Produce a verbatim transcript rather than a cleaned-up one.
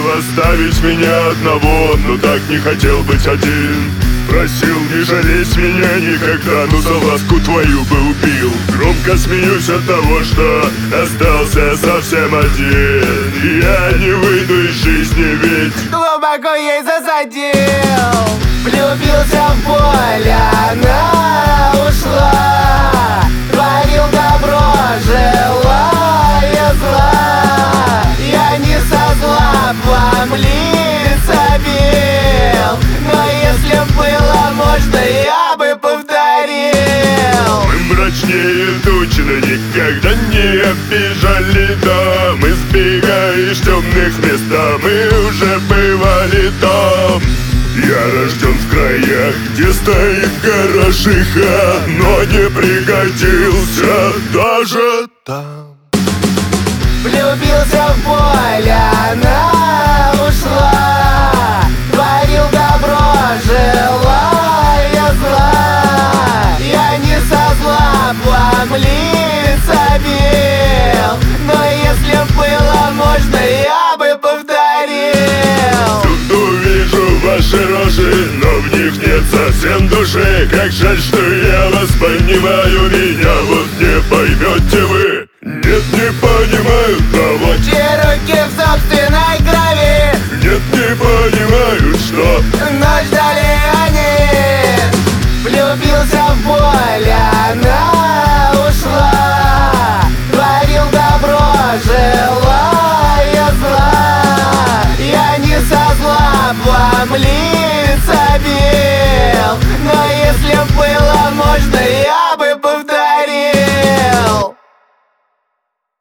оставить меня одного, но так не хотел быть один. Просил не жалеть меня никогда, но за ласку твою бы убил. Громко смеюсь от того, что остался совсем один. И я не выйду из жизни, ведь глубоко ей засадил. Влюбился в боль, она ушла. Творил добро, желая зла. Я не со зла вам лица бил, но если б было можно, я бы повторил. Мы мрачнее тучи, но никогда не обижали дом. Избегая темных мест, а мы уже бывали там. Я рожден в краях, где стоит горошиха, но не пригодился даже там. Влюбился в боль, она ушла. Творил добро, желая зла. Я не со зла вам лица бил, но если б было можно, я бы повторил. Тут увижу ваши рожи, но в них нет совсем души. Как жаль, что я вас понимаю, меня вот не поймете вы. Нет, не понимаю того, чьи руки в собственной крови. нет, не понимаю, что но ждали они. Влюбился в боль, она ушла. Творил добро, желая зла. Я не со зла вам лица